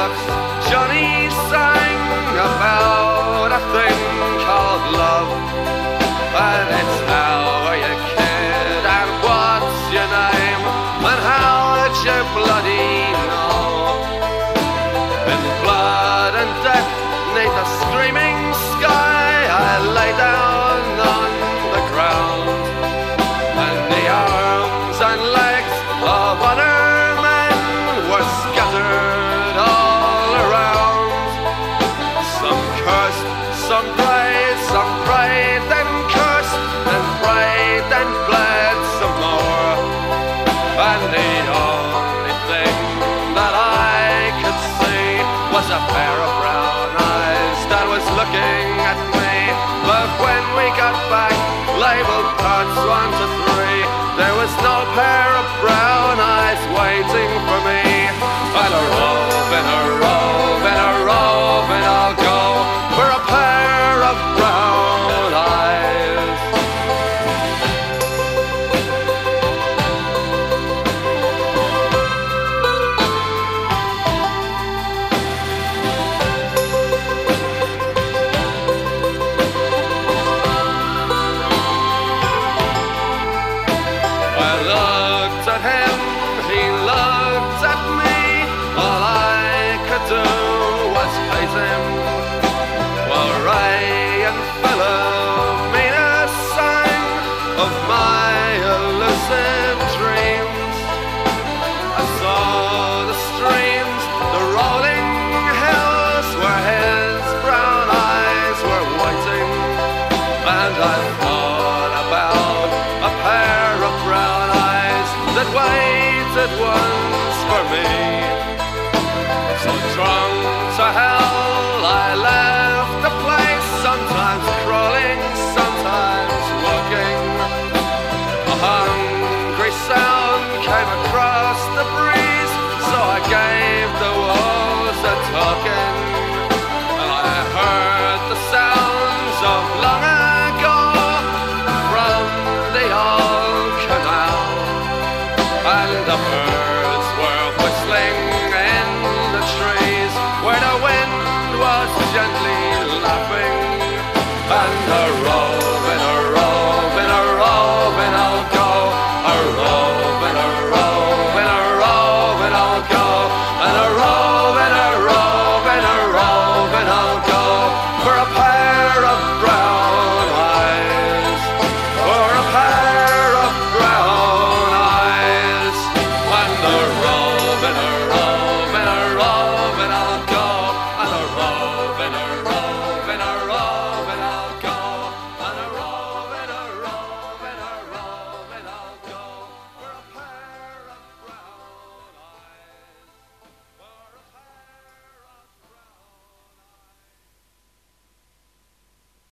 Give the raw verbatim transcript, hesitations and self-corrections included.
box, Johnny sang about a thing called love. And it's how are you, kid, and what's your name, and how would you bloody know? In blood and death, neath a streaming sky, I lay down on the ground, and the arms and legs of other men were scattered all around. Some cursed, some prayed, some prayed, then cursed, then prayed, then bled some more. And the only thing that I could see was a pair of brown eyes that was looking at me. But when we got back, labeled parts one to three, there was no pair of brown eyes waiting for me. And a rove, and a rove, and a rove, and I'll go for a pair of brown eyes. I looked at him, he looked at me. All I could do was hate him. While Ray and Philomena sang of my elusive dreams, I saw the streams, the rolling hills where his brown eyes were waiting, and I thought about a pair of brown eyes that waited once for me. So drunk to hell, I left the place, sometimes crawling, sometimes walking. A hungry sound came across the breeze, so I gave the wolves a talking. And I heard the sounds of long ago from the old canal, and the birds were whistling in the trees where the wind was gently